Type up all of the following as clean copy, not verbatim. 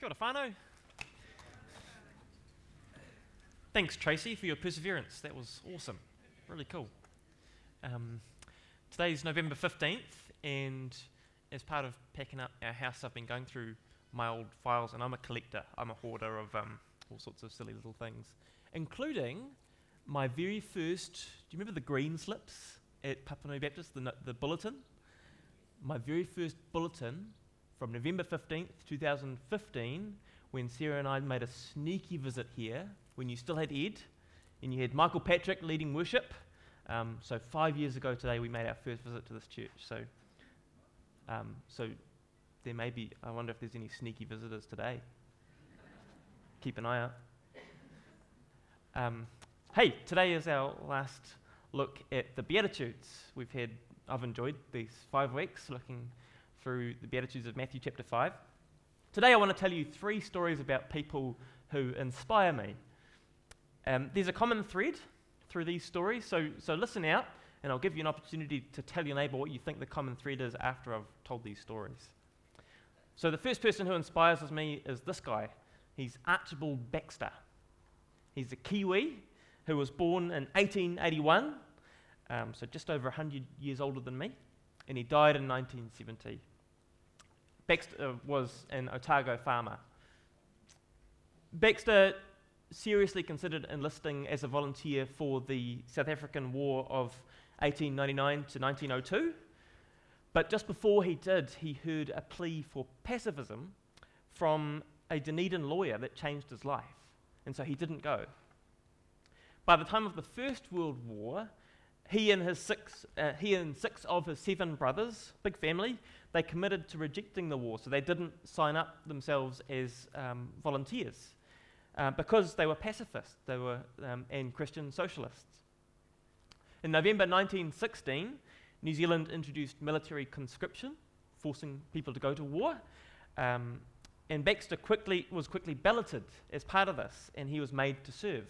Kia ora whānau. Thanks, Tracy, for your perseverance. That was awesome. Really cool. Today's November 15th, and as part of packing up our house, I've been going through my old files, and I'm a collector. I'm a hoarder of all sorts of silly little things, including my very first, do you remember the green slips at Papanui Baptist, the bulletin? My very first bulletin from November 15th, 2015, when Sarah and I made a sneaky visit here, when you still had Ed, and you had Michael Patrick leading worship. So 5 years ago today, we made our first visit to this church. So there may be, I wonder if there's any sneaky visitors today. Keep an eye out. Hey, today is our last look at the Beatitudes. I've enjoyed these 5 weeks looking through the Beatitudes of Matthew chapter 5. Today I want to tell you 3 stories about people who inspire me. There's a common thread through these stories, so listen out, and I'll give you an opportunity to tell your neighbour what you think the common thread is after I've told these stories. So the first person who inspires me is this guy. He's Archibald Baxter. He's a Kiwi who was born in 1881, so just over 100 years older than me, and he died in 1970. Baxter was an Otago farmer. Baxter seriously considered enlisting as a volunteer for the South African War of 1899 to 1902, but just before he did, he heard a plea for pacifism from a Dunedin lawyer that changed his life, and so he didn't go. By the time of the First World War, he and 6 of his 7 brothers, big family, they committed to rejecting the war, so they didn't sign up themselves as volunteers because they were pacifists, and Christian socialists. In November 1916, New Zealand introduced military conscription, forcing people to go to war, and Baxter was quickly balloted as part of this, and he was made to serve.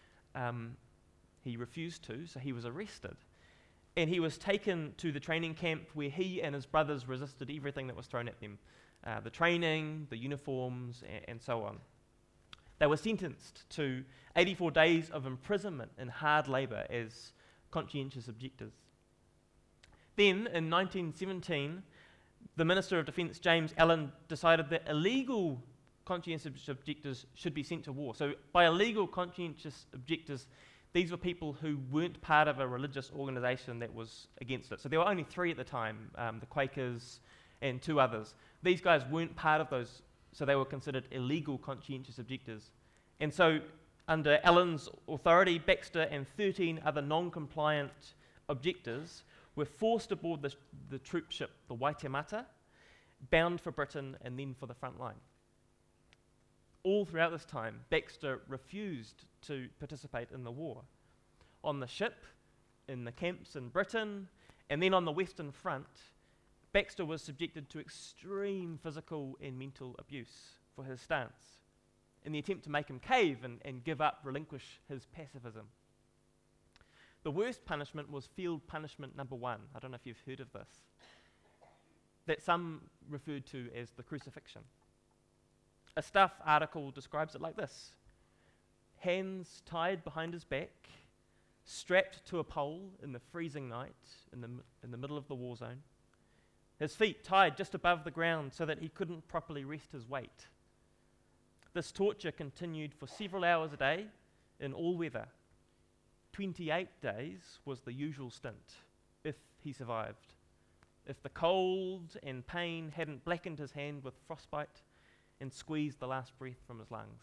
He refused to, so he was arrested. And he was taken to the training camp where he and his brothers resisted everything that was thrown at them. The training, the uniforms, and so on. They were sentenced to 84 days of imprisonment and hard labour as conscientious objectors. Then, in 1917, the Minister of Defence, James Allen, decided that illegal conscientious objectors should be sent to war. So by illegal conscientious objectors, these were people who weren't part of a religious organisation that was against it. So there were only 3 at the time, the Quakers and 2 others. These guys weren't part of those, so they were considered illegal conscientious objectors. And so under Allen's authority, Baxter and 13 other non-compliant objectors were forced aboard the troop ship, the Waitemata, bound for Britain and then for the front line. All throughout this time, Baxter refused to participate in the war. On the ship, in the camps in Britain, and then on the Western Front, Baxter was subjected to extreme physical and mental abuse for his stance, in the attempt to make him cave and give up, relinquish his pacifism. The worst punishment was field punishment number 1. I don't know if you've heard of this. That some referred to as the crucifixion. A Stuff article describes it like this: hands tied behind his back, strapped to a pole in the freezing night in the middle of the war zone, his feet tied just above the ground so that he couldn't properly rest his weight. This torture continued for several hours a day in all weather. 28 days was the usual stint, if he survived. If the cold and pain hadn't blackened his hand with frostbite and squeezed the last breath from his lungs.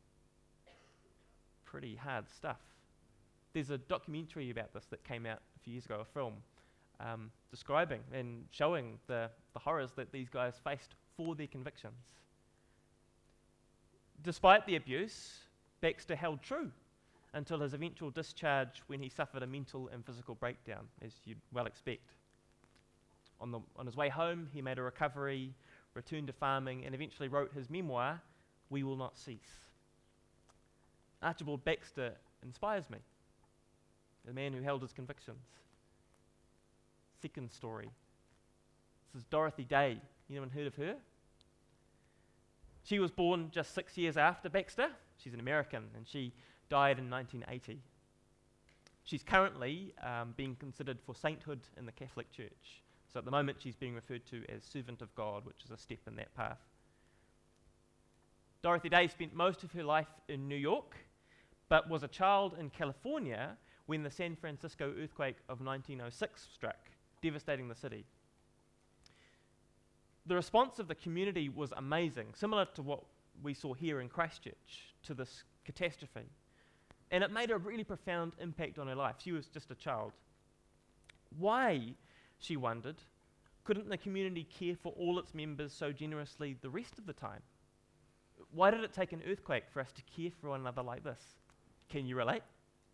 Pretty hard stuff. There's a documentary about this that came out a few years ago, a film, describing and showing the horrors that these guys faced for their convictions. Despite the abuse, Baxter held true until his eventual discharge, when he suffered a mental and physical breakdown, as you'd well expect. On his way home, he made a recovery, returned to farming, and eventually wrote his memoir, We Will Not Cease. Archibald Baxter inspires me, the man who held his convictions. Second story. This is Dorothy Day. Anyone heard of her? She was born just 6 years after Baxter. She's an American, and she died in 1980. She's currently being considered for sainthood in the Catholic Church. So at the moment, she's being referred to as Servant of God, which is a step in that path. Dorothy Day spent most of her life in New York, but was a child in California when the San Francisco earthquake of 1906 struck, devastating the city. The response of the community was amazing, similar to what we saw here in Christchurch to this catastrophe. And it made a really profound impact on her life. She was just a child. Why, she wondered, couldn't the community care for all its members so generously the rest of the time? Why did it take an earthquake for us to care for one another like this? Can you relate?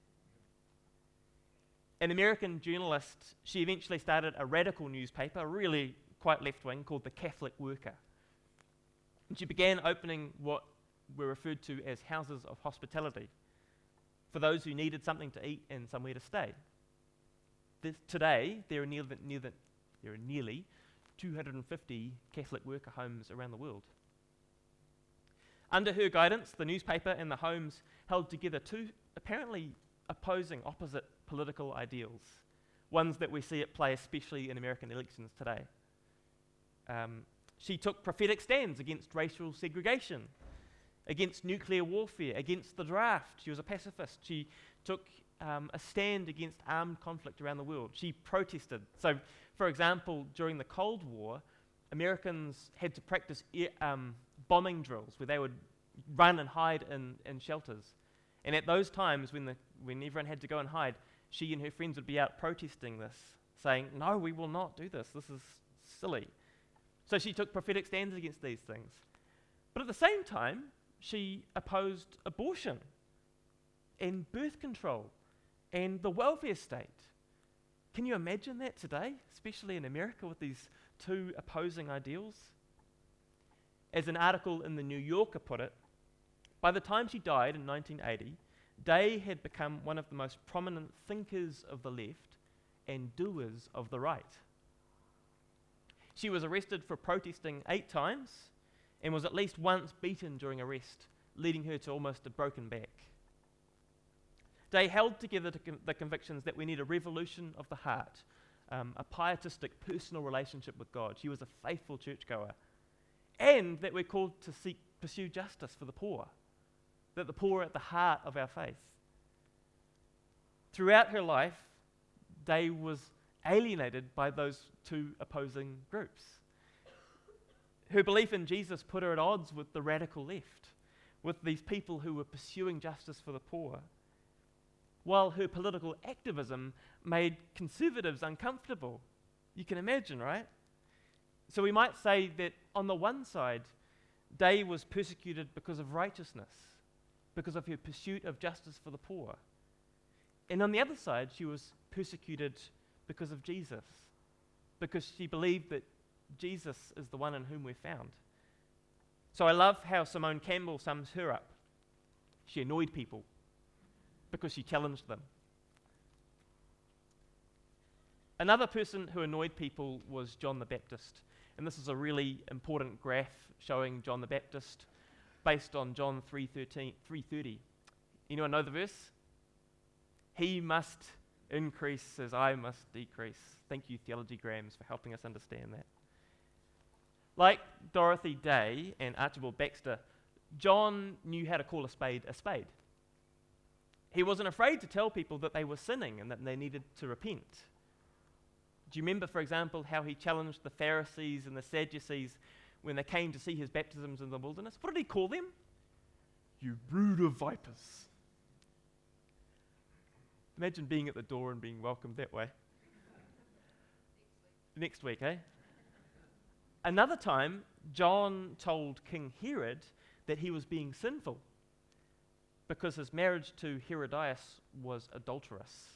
An American journalist, she eventually started a radical newspaper, really quite left-wing, called The Catholic Worker. And she began opening what were referred to as houses of hospitality for those who needed something to eat and somewhere to stay. Today, there are nearly 250 Catholic worker homes around the world. Under her guidance, the newspaper and the homes held together two apparently opposite political ideals, ones that we see at play especially in American elections today. She took prophetic stands against racial segregation, against nuclear warfare, against the draft. She was a pacifist. She took a stand against armed conflict around the world. She protested. So, for example, during the Cold War, Americans had to practice bombing drills where they would run and hide in shelters. And at those times when everyone had to go and hide, she and her friends would be out protesting this, saying, "No, we will not do this. This is silly." So she took prophetic stands against these things. But at the same time, she opposed abortion and birth control and the welfare state. Can you imagine that today, especially in America with these two opposing ideals? As an article in The New Yorker put it, by the time she died in 1980, Day had become one of the most prominent thinkers of the left and doers of the right. She was arrested for protesting 8 times and was at least once beaten during arrest, leading her to almost a broken back. Day held together the convictions that we need a revolution of the heart, a pietistic personal relationship with God. She was a faithful churchgoer. And that we're called to pursue justice for the poor, that the poor are at the heart of our faith. Throughout her life, Day was alienated by those two opposing groups. Her belief in Jesus put her at odds with the radical left, with these people who were pursuing justice for the poor, while her political activism made conservatives uncomfortable. You can imagine, right? So we might say that on the one side, Day was persecuted because of righteousness, because of her pursuit of justice for the poor. And on the other side, she was persecuted because of Jesus, because she believed that Jesus is the one in whom we're found. So I love how Simone Campbell sums her up. She annoyed people because she challenged them. Another person who annoyed people was John the Baptist. And this is a really important graph showing John the Baptist based on John 3:30. Anyone know the verse? He must increase as I must decrease. Thank you, Theologygrams, for helping us understand that. Like Dorothy Day and Archibald Baxter, John knew how to call a spade a spade. He wasn't afraid to tell people that they were sinning and that they needed to repent. Do you remember, for example, how he challenged the Pharisees and the Sadducees when they came to see his baptisms in the wilderness? What did he call them? You brood of vipers. Imagine being at the door and being welcomed that way. Next week, eh? Another time, John told King Herod that he was being sinful because his marriage to Herodias was adulterous.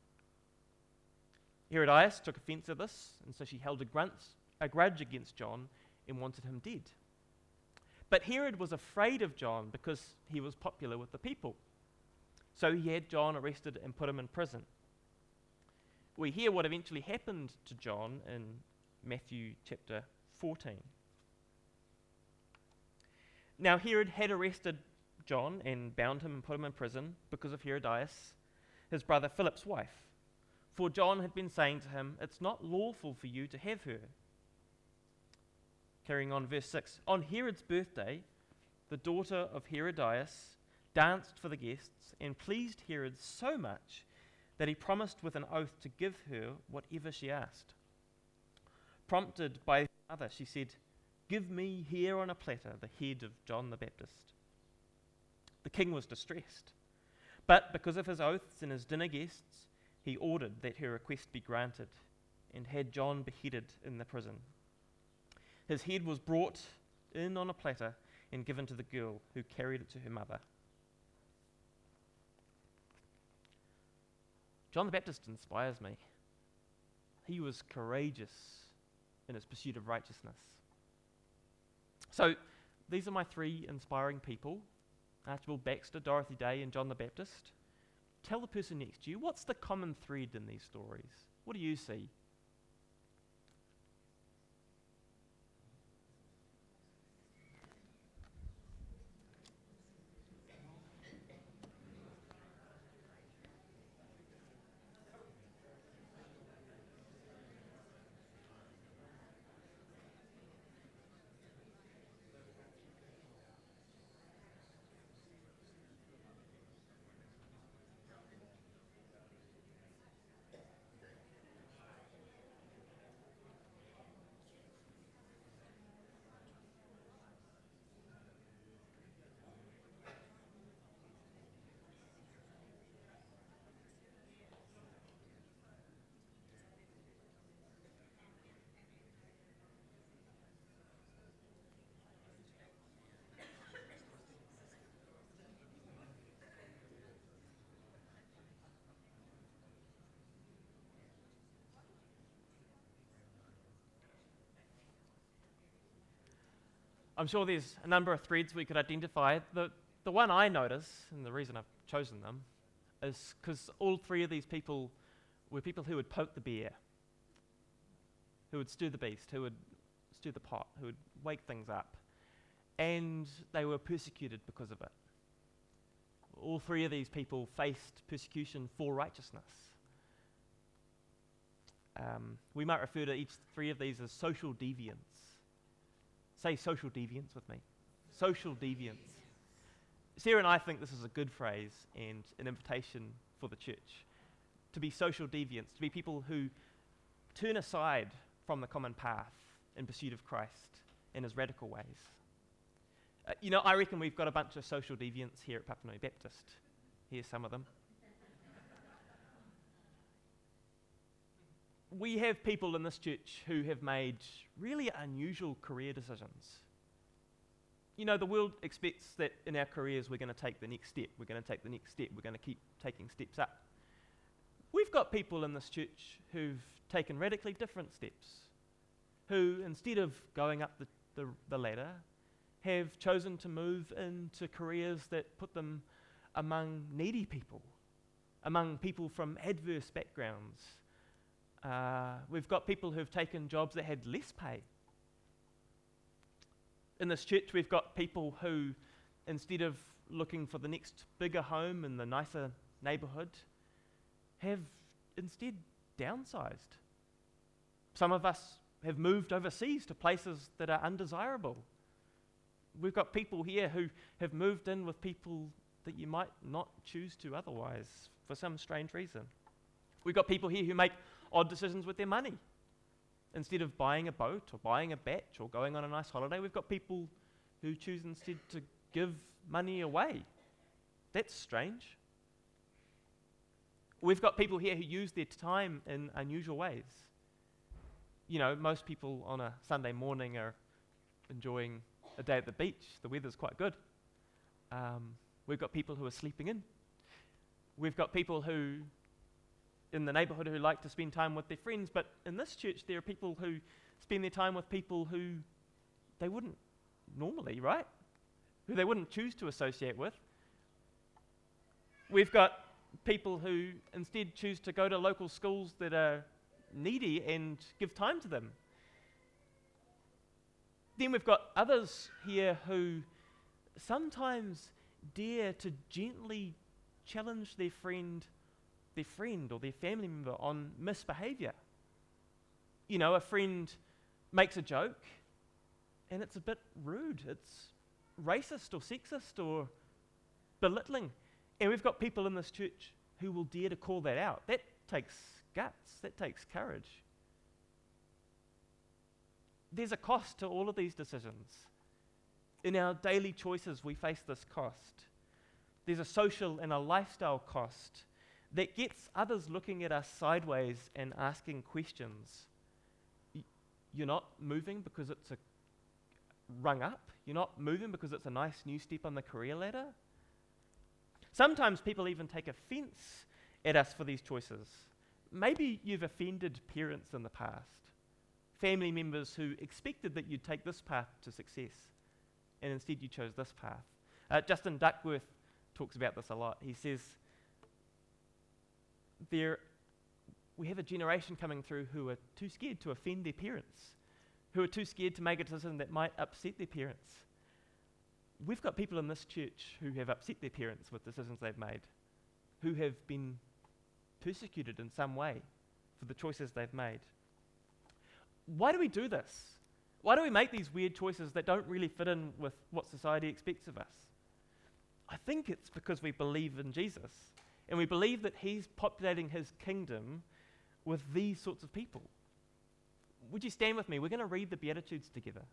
Herodias took offense at this, and so she held a grudge against John and wanted him dead. But Herod was afraid of John because he was popular with the people. So he had John arrested and put him in prison. We hear what eventually happened to John in Matthew chapter 14. Now, Herod had arrested John and bound him and put him in prison because of Herodias, his brother Philip's wife. For John had been saying to him, "It's not lawful for you to have her." Carrying on, verse 6. On Herod's birthday, the daughter of Herodias danced for the guests and pleased Herod so much that he promised with an oath to give her whatever she asked. Prompted by her mother, she said, "Give me here on a platter the head of John the Baptist." The king was distressed, but because of his oaths and his dinner guests, he ordered that her request be granted and had John beheaded in the prison. His head was brought in on a platter and given to the girl, who carried it to her mother. John the Baptist inspires me. He was courageous in his pursuit of righteousness. So, these are my three inspiring people: Archibald Baxter, Dorothy Day, and John the Baptist. Tell the person next to you, what's the common thread in these stories? What do you see? I'm sure there's a number of threads we could identify. The one I notice, and the reason I've chosen them, is because all three of these people were people who would poke the bear, who would stir the beast, who would stir the pot, who would wake things up. And they were persecuted because of it. All three of these people faced persecution for righteousness. We might refer to each three of these as social deviants. Say social deviance with me. Social deviance. Sarah and I think this is a good phrase and an invitation for the church to be social deviants, to be people who turn aside from the common path in pursuit of Christ in his radical ways. I reckon we've got a bunch of social deviants here at Papanui Baptist. Here's some of them. We have people in this church who have made really unusual career decisions. The world expects that in our careers we're going to take the next step, we're going to take the next step, we're going to keep taking steps up. We've got people in this church who've taken radically different steps, who instead of going up the ladder, have chosen to move into careers that put them among needy people, among people from adverse backgrounds. We've got people who've taken jobs that had less pay. In this church, we've got people who, instead of looking for the next bigger home in the nicer neighbourhood, have instead downsized. Some of us have moved overseas to places that are undesirable. We've got people here who have moved in with people that you might not choose to otherwise for some strange reason. We've got people here who make odd decisions with their money. Instead of buying a boat or buying a batch or going on a nice holiday, we've got people who choose instead to give money away. That's strange. We've got people here who use their time in unusual ways. Most people on a Sunday morning are enjoying a day at the beach. The weather's quite good. We've got people who are sleeping in. We've got people who in the neighbourhood who like to spend time with their friends, but in this church there are people who spend their time with people who they wouldn't normally, right? Who they wouldn't choose to associate with. We've got people who instead choose to go to local schools that are needy and give time to them. Then we've got others here who sometimes dare to gently challenge their friend or their family member on misbehavior. You know, a friend makes a joke and it's a bit rude. It's racist or sexist or belittling. And we've got people in this church who will dare to call that out. That takes guts. That takes courage. There's a cost to all of these decisions. In our daily choices, we face this cost. There's a social and a lifestyle cost that gets others looking at us sideways and asking questions. You're not moving because it's a rung up. You're not moving because it's a nice new step on the career ladder. Sometimes people even take offense at us for these choices. Maybe you've offended parents in the past, family members who expected that you'd take this path to success, and instead you chose this path. Justin Duckworth talks about this a lot. He says, we have a generation coming through who are too scared to offend their parents, who are too scared to make a decision that might upset their parents. We've got people in this church who have upset their parents with decisions they've made, who have been persecuted in some way for the choices they've made. Why do we do this? Why do we make these weird choices that don't really fit in with what society expects of us? I think it's because we believe in Jesus, and we believe that he's populating his kingdom with these sorts of people. Would you stand with me? We're going to read the Beatitudes together.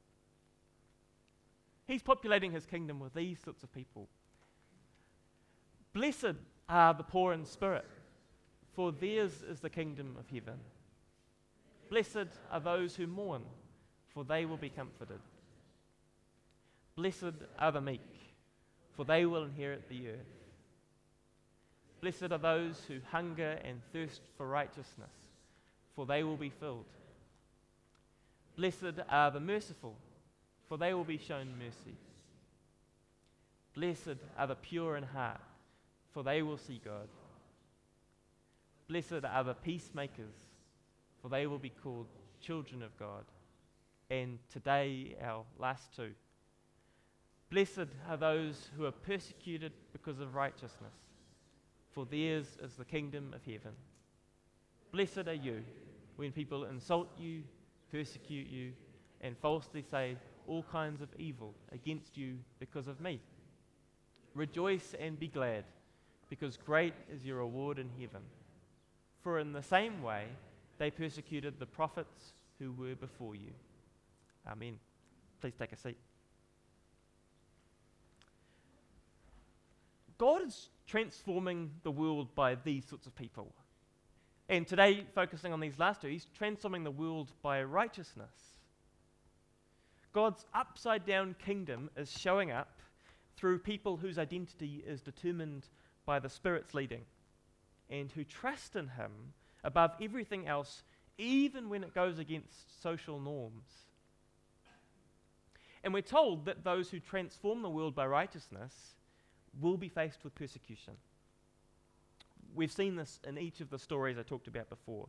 He's populating his kingdom with these sorts of people. Blessed are the poor in spirit, for theirs is the kingdom of heaven. Blessed are those who mourn, for they will be comforted. Blessed are the meek, for they will inherit the earth. Blessed are those who hunger and thirst for righteousness, for they will be filled. Blessed are the merciful, for they will be shown mercy. Blessed are the pure in heart, for they will see God. Blessed are the peacemakers, for they will be called children of God. And today, our last two. Blessed are those who are persecuted because of righteousness, for theirs is the kingdom of heaven. Blessed are you when people insult you, persecute you, and falsely say all kinds of evil against you because of me. Rejoice and be glad, because great is your reward in heaven. For in the same way they persecuted the prophets who were before you. Amen. Please take a seat. God is transforming the world by these sorts of people. And today, focusing on these last two, he's transforming the world by righteousness. God's upside-down kingdom is showing up through people whose identity is determined by the Spirit's leading and who trust in him above everything else, even when it goes against social norms. And we're told that those who transform the world by righteousness will be faced with persecution. We've seen this in each of the stories I talked about before.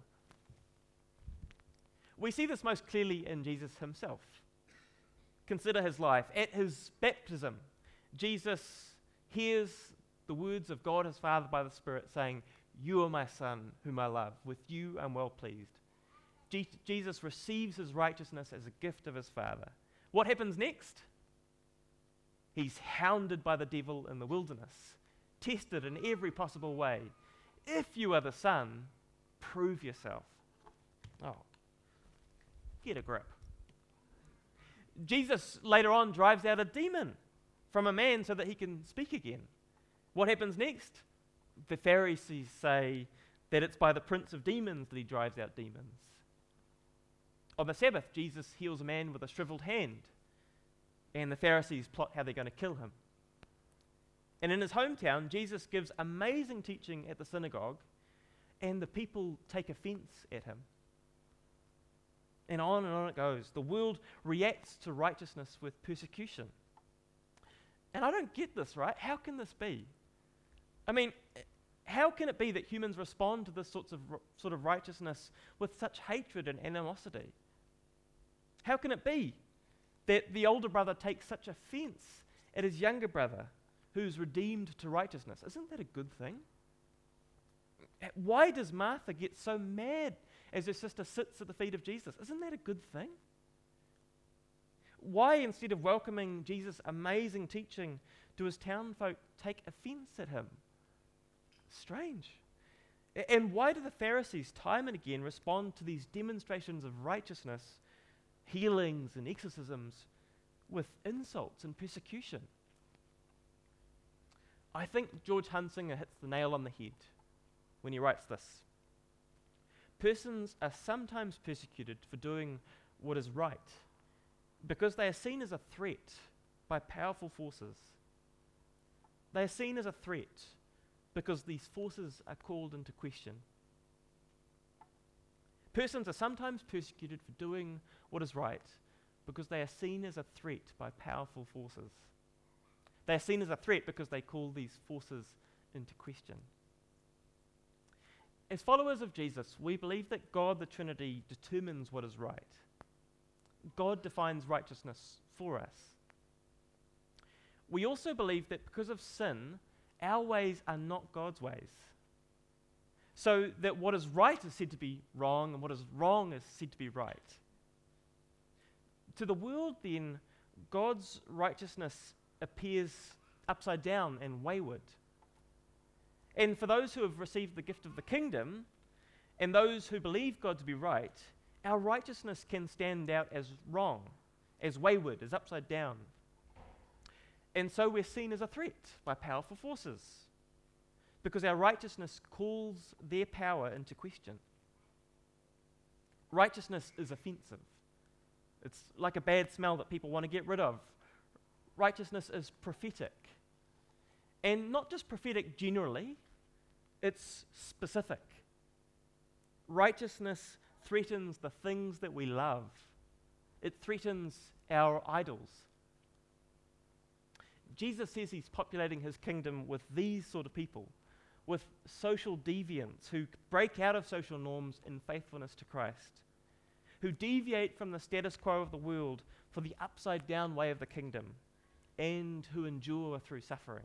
We see this most clearly in Jesus himself. Consider his life. At his baptism, Jesus hears the words of God his Father by the Spirit saying, "You are my Son, whom I love. With you I'm well pleased." Jesus receives his righteousness as a gift of his Father. What happens next? He's hounded by the devil in the wilderness, tested in every possible way. If you are the Son, prove yourself. Oh, get a grip. Jesus later on drives out a demon from a man so that he can speak again. What happens next? The Pharisees say that it's by the prince of demons that he drives out demons. On the Sabbath, Jesus heals a man with a shriveled hand, and the Pharisees plot how they're going to kill him. And in his hometown, Jesus gives amazing teaching at the synagogue, and the people take offense at him. And on it goes. The world reacts to righteousness with persecution. And I don't get this, right? How can this be? I mean, how can it be that humans respond to this sort of righteousness with such hatred and animosity? How can it be that the older brother takes such offense at his younger brother who's redeemed to righteousness. Isn't that a good thing? Why does Martha get so mad as her sister sits at the feet of Jesus? Isn't that a good thing? Why, instead of welcoming Jesus' amazing teaching, do his townfolk take offense at him? Strange. And why do the Pharisees time and again respond to these demonstrations of righteousness, healings and exorcisms, with insults and persecution? I think George Hunsinger hits the nail on the head when he writes this. Persons are sometimes persecuted for doing what is right because they are seen as a threat by powerful forces. They are seen as a threat because these forces are called into question. Persons are sometimes persecuted for doing what is right because they are seen as a threat by powerful forces. They are seen as a threat because they call these forces into question. As followers of Jesus, we believe that God the Trinity determines what is right. God defines righteousness for us. We also believe that because of sin, our ways are not God's ways. So that what is right is said to be wrong, and what is wrong is said to be right. To the world, then, God's righteousness appears upside down and wayward. And for those who have received the gift of the kingdom, and those who believe God to be right, our righteousness can stand out as wrong, as wayward, as upside down. And so we're seen as a threat by powerful forces, because our righteousness calls their power into question. Righteousness is offensive. It's like a bad smell that people want to get rid of. Righteousness is prophetic. And not just prophetic generally, it's specific. Righteousness threatens the things that we love. It threatens our idols. Jesus says he's populating his kingdom with these sort of people, with social deviants who break out of social norms in faithfulness to Christ, who deviate from the status quo of the world for the upside down way of the kingdom, and who endure through suffering.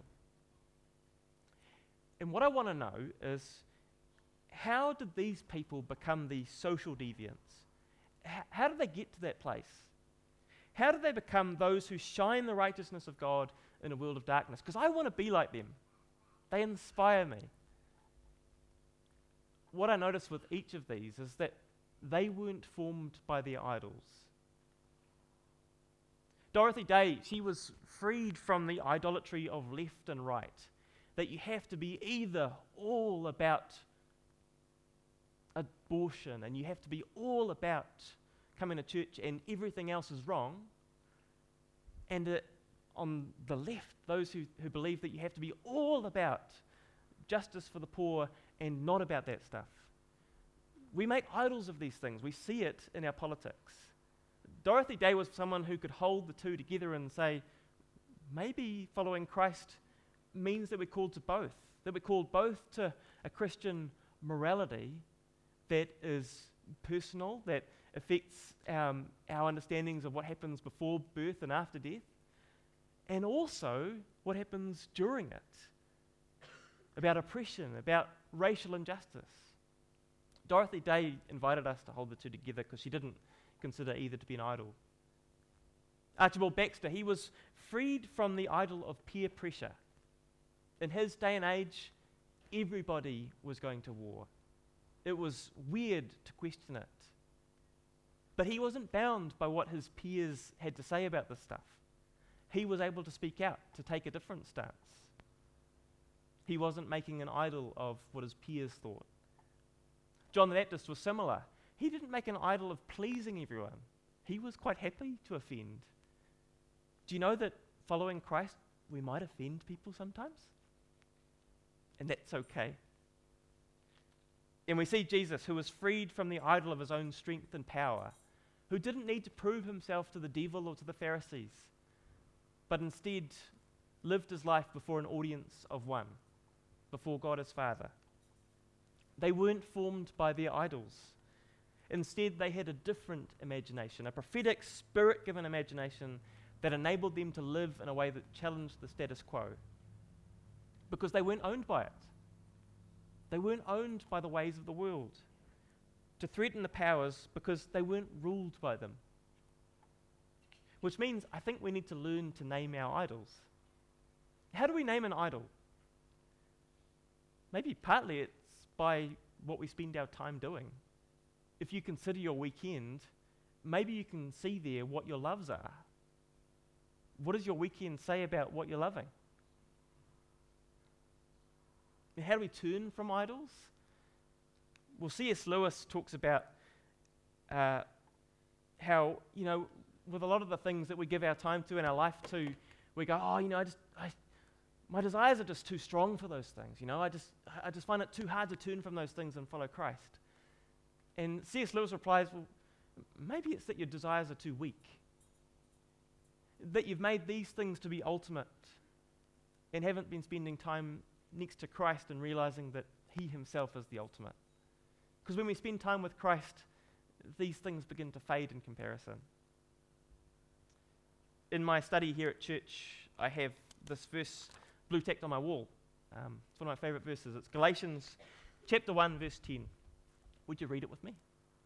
And what I want to know is, how did these people become these social deviants? How did they get to that place? How did they become those who shine the righteousness of God in a world of darkness? Because I want to be like them. They inspire me. What I notice with each of these is that they weren't formed by their idols. Dorothy Day, she was freed from the idolatry of left and right, that you have to be either all about abortion and you have to be all about coming to church and everything else is wrong, and on the left, those who believe that you have to be all about justice for the poor and not about that stuff. We make idols of these things. We see it in our politics. Dorothy Day was someone who could hold the two together and say, maybe following Christ means that we're called to both, that we're called both to a Christian morality that is personal, that affects our understandings of what happens before birth and after death, and also what happens during it, about oppression, about racial injustice. Dorothy Day invited us to hold the two together because she didn't consider either to be an idol. Archibald Baxter, he was freed from the idol of peer pressure. In his day and age, everybody was going to war. It was weird to question it. But he wasn't bound by what his peers had to say about this stuff. He was able to speak out, to take a different stance. He wasn't making an idol of what his peers thought. John the Baptist was similar. He didn't make an idol of pleasing everyone. He was quite happy to offend. Do you know that following Christ, we might offend people sometimes? And that's okay. And we see Jesus, who was freed from the idol of his own strength and power, who didn't need to prove himself to the devil or to the Pharisees, but instead lived his life before an audience of one, before God his Father. They weren't formed by their idols. Instead, they had a different imagination, a prophetic, spirit-given imagination that enabled them to live in a way that challenged the status quo, because they weren't owned by it. They weren't owned by the ways of the world, to threaten the powers because they weren't ruled by them. Which means I think we need to learn to name our idols. How do we name an idol? Maybe partly it's by what we spend our time doing. If you consider your weekend, maybe you can see there what your loves are. What does your weekend say about what you're loving? And how do we turn from idols? Well, C.S. Lewis talks about how, with a lot of the things that we give our time to in our life to, we go, my desires are just too strong for those things. I just find it too hard to turn from those things and follow Christ. And C.S. Lewis replies, well, maybe it's that your desires are too weak, that you've made these things to be ultimate and haven't been spending time next to Christ and realizing that He Himself is the ultimate. Because when we spend time with Christ, these things begin to fade in comparison. In my study here at church, I have this verse blue tacked on my wall. It's one of my favorite verses. It's Galatians chapter 1, verse 10. Would you read it with me?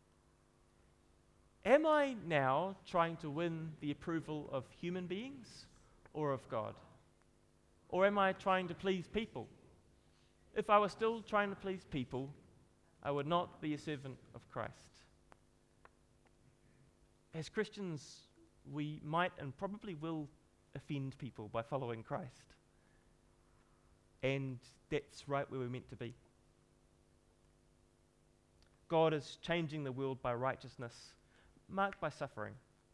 Am I now trying to win the approval of human beings or of God? Or am I trying to please people? If I were still trying to please people, I would not be a servant of Christ. As Christians, we might and probably will offend people by following Christ. And that's right where we're meant to be. God is changing the world by righteousness, marked by suffering.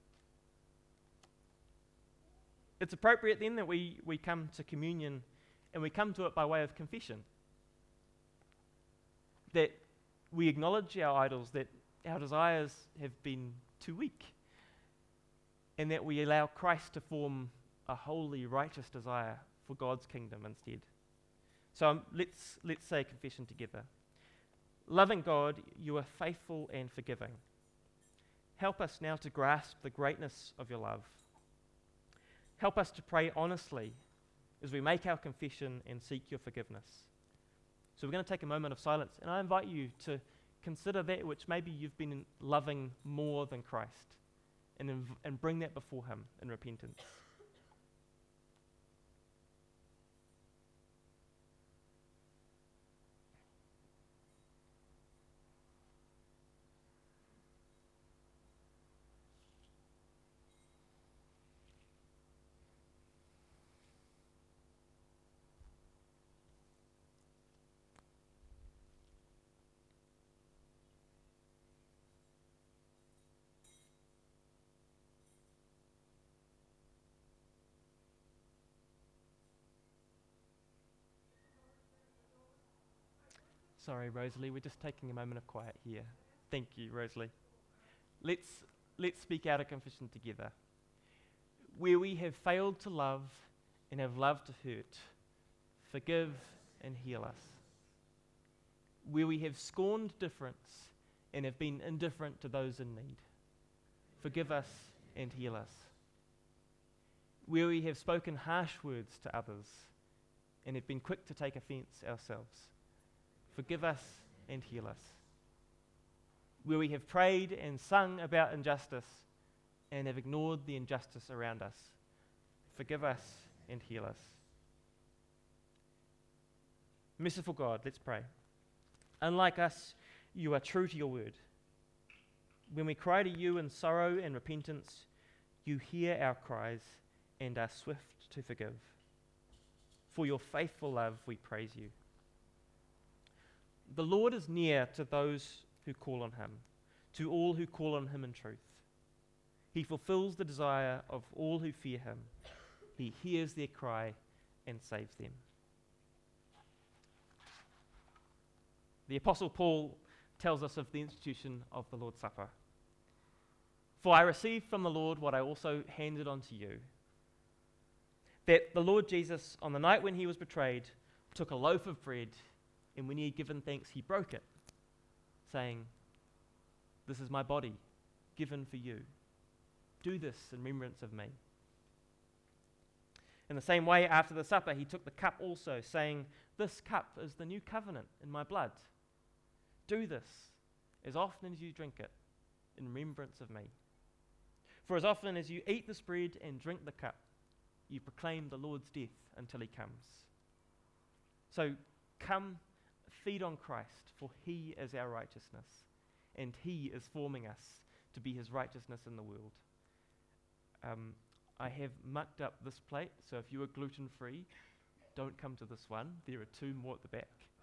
It's appropriate then that we come to communion, and we come to it by way of confession. That we acknowledge our idols, that our desires have been too weak, and that we allow Christ to form a holy, righteous desire for God's kingdom instead. So let's say confession together. Loving God, you are faithful and forgiving. Help us now to grasp the greatness of your love. Help us to pray honestly as we make our confession and seek your forgiveness. So we're going to take a moment of silence, and I invite you to consider that which maybe you've been loving more than Christ, and bring that before Him in repentance. Sorry, Rosalie, we're just taking a moment of quiet here. Thank you, Rosalie. Let's speak out a confession together. Where we have failed to love and have loved to hurt, forgive and heal us. Where we have scorned difference and have been indifferent to those in need, forgive us and heal us. Where we have spoken harsh words to others and have been quick to take offense ourselves, forgive us and heal us. Where we have prayed and sung about injustice and have ignored the injustice around us, forgive us and heal us. Merciful God, let's pray. Unlike us, you are true to your word. When we cry to you in sorrow and repentance, you hear our cries and are swift to forgive. For your faithful love, we praise you. The Lord is near to those who call on him, to all who call on him in truth. He fulfills the desire of all who fear him. He hears their cry and saves them. The Apostle Paul tells us of the institution of the Lord's Supper. For I received from the Lord what I also handed on to you, that the Lord Jesus, on the night when he was betrayed, took a loaf of bread, and when he had given thanks, he broke it, saying, "This is my body, given for you. Do this in remembrance of me." In the same way, after the supper, he took the cup also, saying, "This cup is the new covenant in my blood. Do this as often as you drink it in remembrance of me. For as often as you eat this bread and drink the cup, you proclaim the Lord's death until he comes." So come, feed on Christ, for he is our righteousness, and he is forming us to be his righteousness in the world. I have mucked up this plate, so if you are gluten-free, don't come to this one. There are two more at the back.